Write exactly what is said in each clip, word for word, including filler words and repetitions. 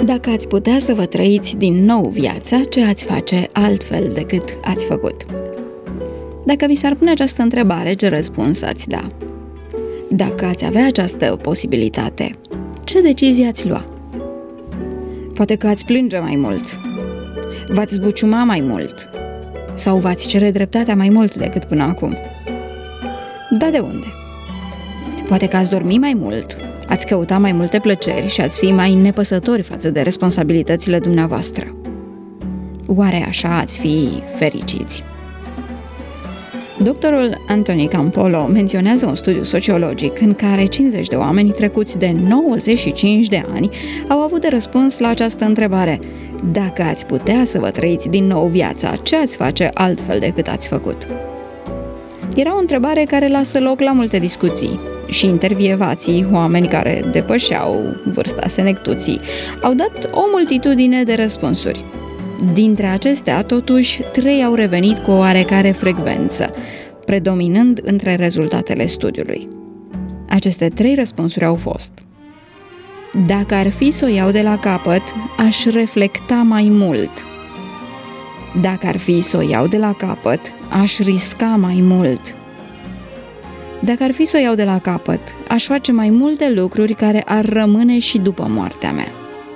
Dacă ați putea să vă trăiți din nou viața, ce ați face altfel decât ați făcut? Dacă vi s-ar pune această întrebare, ce răspuns ați da? Dacă ați avea această posibilitate, ce decizie ați lua? Poate că ați plânge mai mult, v-ați zbuciuma mai mult sau v-ați cere dreptatea mai mult decât până acum. Dar de unde? Poate că ați dormi mai mult, ați căuta mai multe plăceri și ați fi mai nepăsători față de responsabilitățile dumneavoastră. Oare așa ați fi fericiți? Doctorul Anthony Campolo menționează un studiu sociologic în care cincizeci de oameni trecuți de nouăzeci și cinci de ani au avut de răspuns la această întrebare: dacă ați putea să vă trăiți din nou viața, ce ați face altfel decât ați făcut? Era o întrebare care lasă loc la multe discuții și intervievații, oameni care depășeau vârsta senectuții, au dat o multitudine de răspunsuri. Dintre acestea, totuși, trei au revenit cu o oarecare frecvență, predominând între rezultatele studiului. Aceste trei răspunsuri au fost: dacă ar fi să o iau de la capăt, aș reflecta mai mult. Dacă ar fi să o iau de la capăt, aș risca mai mult. Dacă ar fi să o iau de la capăt, aș face mai multe lucruri care ar rămâne și după moartea mea.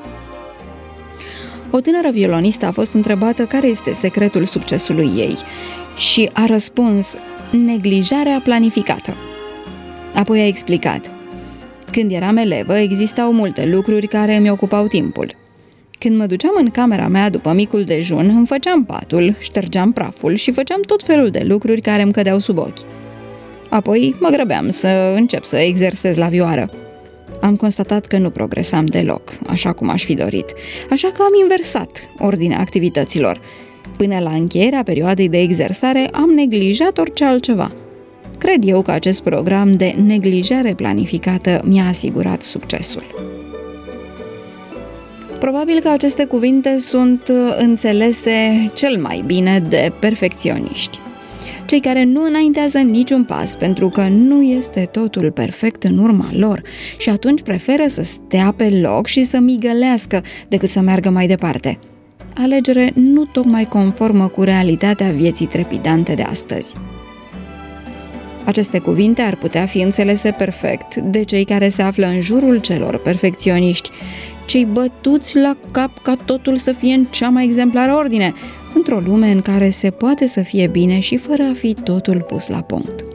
O tânără violonistă a fost întrebată care este secretul succesului ei și a răspuns: neglijarea planificată. Apoi a explicat: când eram elevă, existau multe lucruri care îmi ocupau timpul. Când mă duceam în camera mea după micul dejun, îmi făceam patul, ștergeam praful și făceam tot felul de lucruri care îmi cădeau sub ochi. Apoi mă grăbeam să încep să exersez la vioară. Am constatat că nu progresam deloc, așa cum aș fi dorit, așa că am inversat ordinea activităților. Până la încheierea perioadei de exersare am neglijat orice altceva. Cred eu că acest program de neglijare planificată mi-a asigurat succesul. Probabil că aceste cuvinte sunt înțelese cel mai bine de perfecționiști. Cei care nu înaintează niciun pas pentru că nu este totul perfect în urma lor și atunci preferă să stea pe loc și să migălească decât să meargă mai departe. Alegere nu tocmai conformă cu realitatea vieții trepidante de astăzi. Aceste cuvinte ar putea fi înțelese perfect de cei care se află în jurul celor perfecționiști, cei bătuți la cap ca totul să fie în cea mai exemplară ordine, într-o lume în care se poate să fie bine și fără a fi totul pus la punct.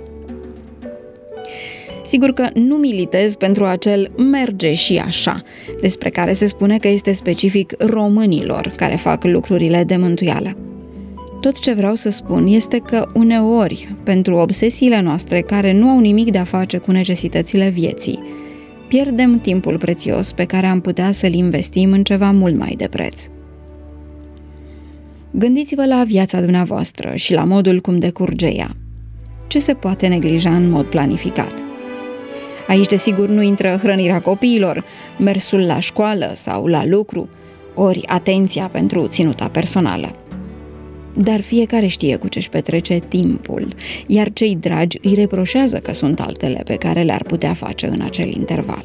Sigur că nu militez pentru acel merge și așa, despre care se spune că este specific românilor care fac lucrurile de mântuială. Tot ce vreau să spun este că uneori, pentru obsesiile noastre care nu au nimic de a face cu necesitățile vieții, pierdem timpul prețios pe care am putea să-l investim în ceva mult mai de preț. Gândiți-vă la viața dumneavoastră și la modul cum decurge ea. Ce se poate neglija în mod planificat? Aici, desigur, nu intră hrănirea copiilor, mersul la școală sau la lucru, ori atenția pentru ținuta personală. Dar fiecare știe cu ce-și petrece timpul, iar cei dragi îi reproșează că sunt altele pe care le-ar putea face în acel interval.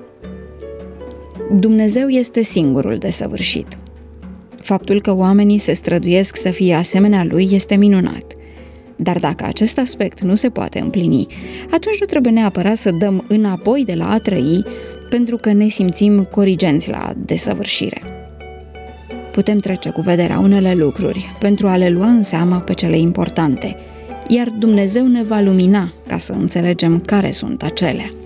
Dumnezeu este singurul desăvârșit. Faptul că oamenii se străduiesc să fie asemenea lui este minunat. Dar dacă acest aspect nu se poate împlini, atunci nu trebuie neapărat să dăm înapoi de la a trăi pentru că ne simțim corigenți la desăvârșire. Putem trece cu vederea unele lucruri pentru a le lua în seamă pe cele importante, iar Dumnezeu ne va lumina ca să înțelegem care sunt acelea.